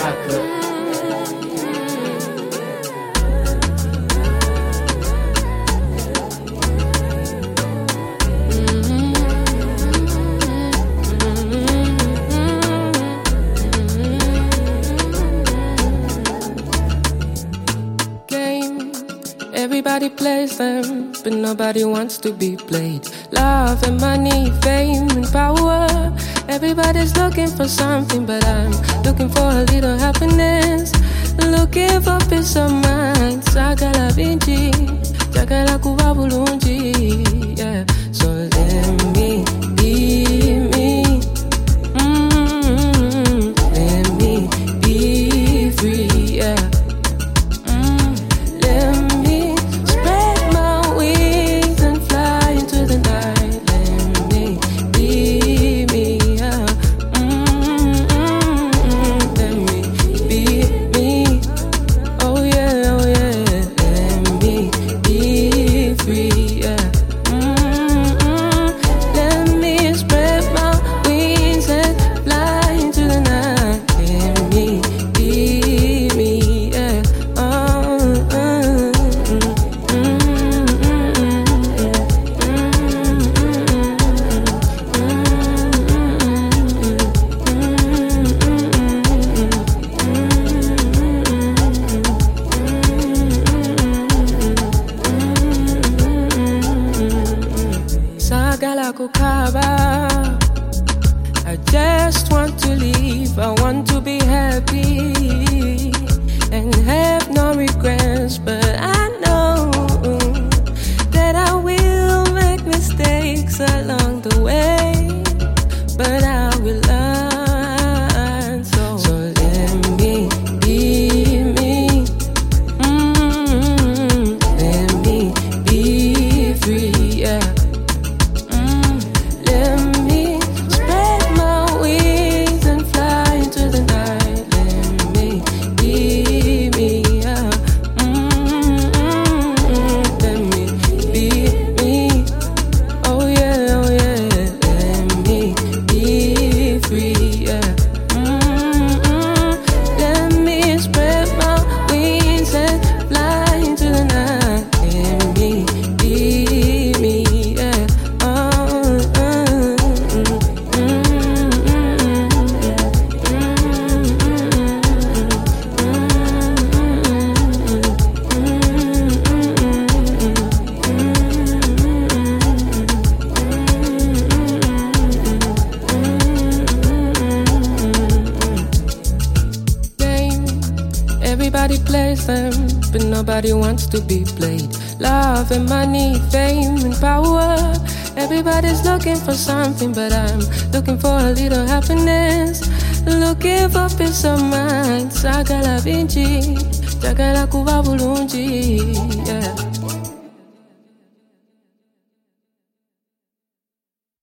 Everybody plays them, but nobody wants to be played. Love and money, fame and power. Everybody's looking for something, but I'm looking for a little happiness. Looking for peace of mind. Sagala binji, jagala kuba bulunji. Yeah, so let me be me. Let me be free. Yeah. I just want to live, I want to be happy and have no regrets, but I know that I will make mistakes along the way, but I will learn. So let me be me. Let me be free, yeah. Everybody plays them, but nobody wants to be played. Love and money, fame and power. Everybody's looking for something, but I'm looking for a little happiness. Looking for peace of mind. Sagala binji, jagala kuba bulunji. Yeah.